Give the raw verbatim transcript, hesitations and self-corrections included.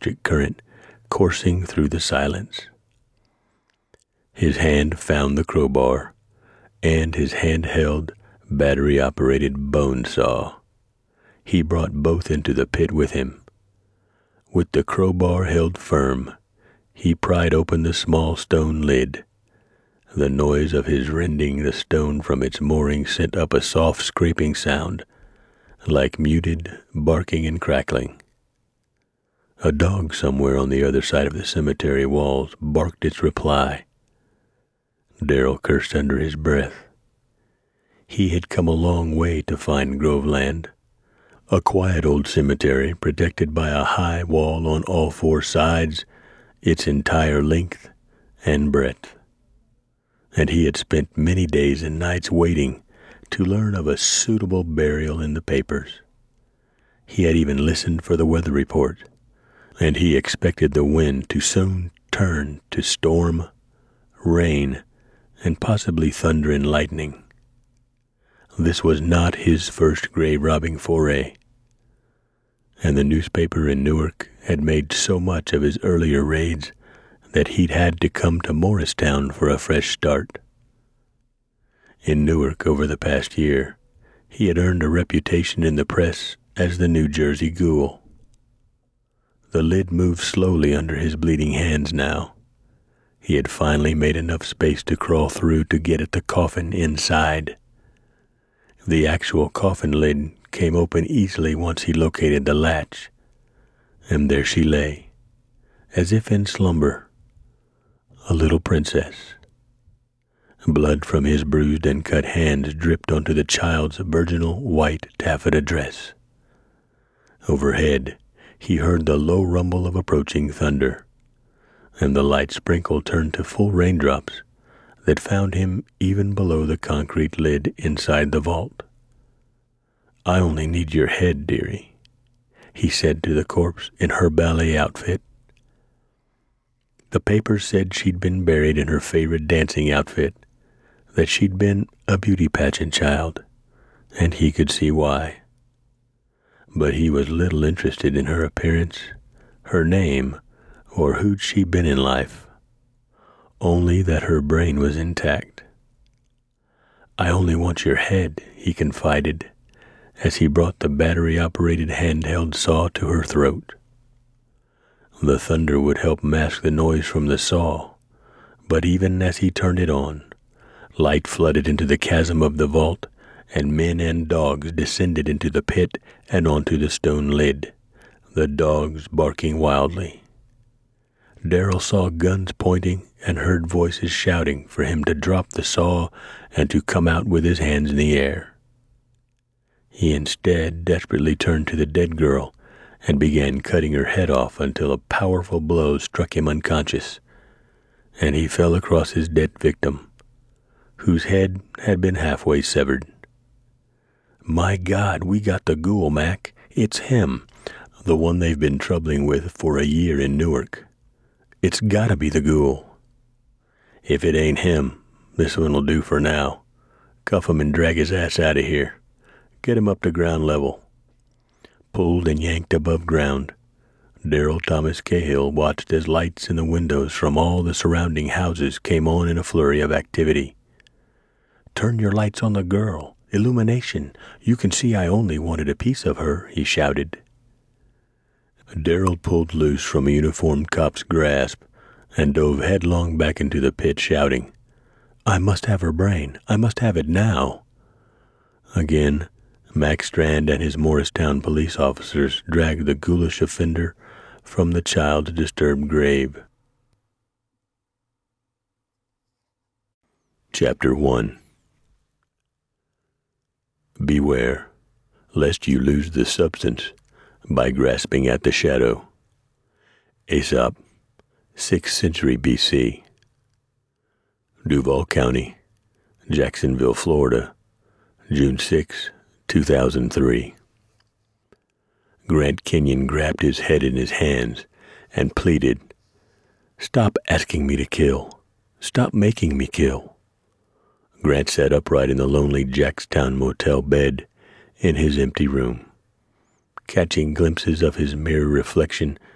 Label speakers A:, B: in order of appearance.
A: electric current coursing through the silence. His hand found the crowbar and his handheld, battery-operated bone saw. He brought both into the pit with him. With the crowbar held firm, he pried open the small stone lid. The noise of his rending the stone from its mooring sent up a soft scraping sound, like muted barking and crackling. A dog somewhere on the other side of the cemetery walls barked its reply. Darrell cursed under his breath. He had come a long way to find Groveland, a quiet old cemetery protected by a high wall on all four sides, its entire length and breadth. And he had spent many days and nights waiting to learn of a suitable burial in the papers. He had even listened for the weather report, and he expected the wind to soon turn to storm, rain, and possibly thunder and lightning. This was not his first grave-robbing foray, and the newspaper in Newark had made so much of his earlier raids that he'd had to come to Morristown for a fresh start. In Newark over the past year, he had earned a reputation in the press as the New Jersey Ghoul. The lid moved slowly under his bleeding hands now. He had finally made enough space to crawl through to get at the coffin inside. The actual coffin lid came open easily once he located the latch, and there she lay, as if in slumber, a little princess. Blood from his bruised and cut hands dripped onto the child's virginal white taffeta dress. Overhead, he heard the low rumble of approaching thunder, and the light sprinkle turned to full raindrops that found him even below the concrete lid inside the vault. "I only need your head, dearie," he said to the corpse in her ballet outfit. The papers said she'd been buried in her favorite dancing outfit, that she'd been a beauty pageant child, and he could see why. But he was little interested in her appearance, her name, or who'd she been in life, only that her brain was intact. "I only want your head," he confided, as he brought the battery-operated handheld saw to her throat. The thunder would help mask the noise from the saw, but even as he turned it on, light flooded into the chasm of the vault, and men and dogs descended into the pit and onto the stone lid, the dogs barking wildly. Darrell saw guns pointing and heard voices shouting for him to drop the saw and to come out with his hands in the air. He instead desperately turned to the dead girl and began cutting her head off until a powerful blow struck him unconscious, and he fell across his dead victim, whose head had been halfway severed. "My God, we got the ghoul, Mac. It's him, the one they've been troubling with for a year in Newark. It's gotta be the ghoul. If it ain't him, this one'll do for now. Cuff him and drag his ass out of here. Get him up to ground level." Pulled and yanked above ground, Darrell Thomas Cahill watched as lights in the windows from all the surrounding houses came on in a flurry of activity. "Turn your lights on the girl. Illumination. You can see I only wanted a piece of her," he shouted. Darrell pulled loose from a uniformed cop's grasp and dove headlong back into the pit, shouting, "I must have her brain. I must have it now." Again, Mac Strand and his Morristown police officers dragged the ghoulish offender from the child's disturbed grave. Chapter one. Beware, lest you lose the substance by grasping at the shadow. Aesop, sixth century B C. Duval County, Jacksonville, Florida, June sixth, two thousand three. Grant Kenyon grabbed his head in his hands and pleaded, "Stop asking me to kill. Stop making me kill." Grant sat upright in the lonely Jackstown motel bed in his empty room, catching glimpses of his mirror reflection